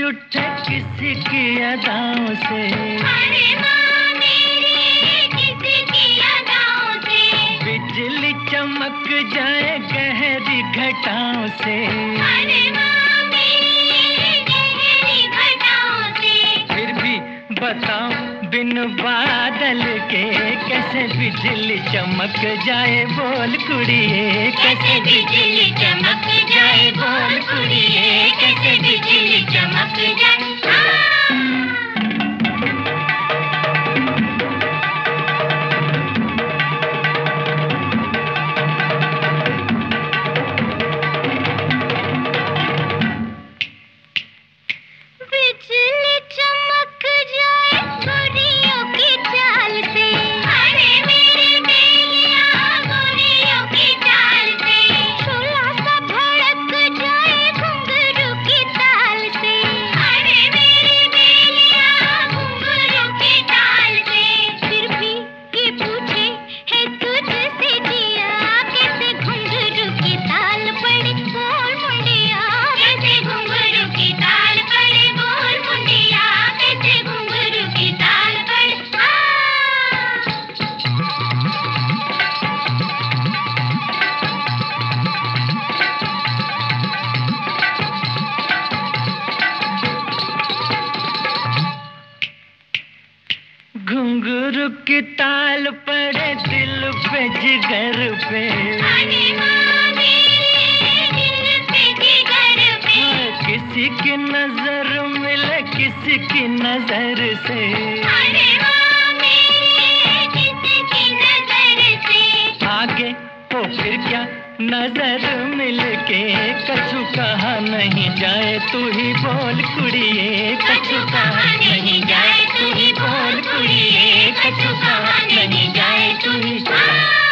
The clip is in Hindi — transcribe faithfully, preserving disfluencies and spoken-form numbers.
उठे किसी की अदाओं से। अरे माँ मेरी किसी की अदाओं से। बिजली चमक जाए गहरी घटाओं से। अरे माँ मेरी गहरी घटाओं से। फिर भी बताओ बिन बादल के कैसे बिजली चमक जाए, बोल कुड़िए कैसे बिजली चमक जाए, बोल कुड़िए कैसे बिजली चमक जाए। बिजली चमक जाए गोरियों की चाल से। अरे मेरी बेलिया गोरियों की चाल से। शोला सा भड़क जाए घुंघरू की ताल से। अरे मेरी बेलिया घुंघरू की ताल से। फिर भी ये पूछे है तुझसे जिया कैसे घुंघरू की ताल पड़े, बोल मुंडिया कैसे घुंघरू की ताल पड़े, बोल मुंडिया कैसे घुंघरू की ताल पड़े। घुंघरू की ताल पड़े दिल पे जिगर पे। अरे माँ मेरे दिल पे जिगर पे। हाँ, किसी की नजर मिले किसी की नजर से। अरे माँ मेरे किसी की नजर से। आगे तो फिर क्या नजर मिलके कछु कहा नहीं जाए, तू ही बोल कुड़िए कछु कहा नहीं जाए, तू ही बोल कुड़िए कछु कहा नहीं जाए, तू ही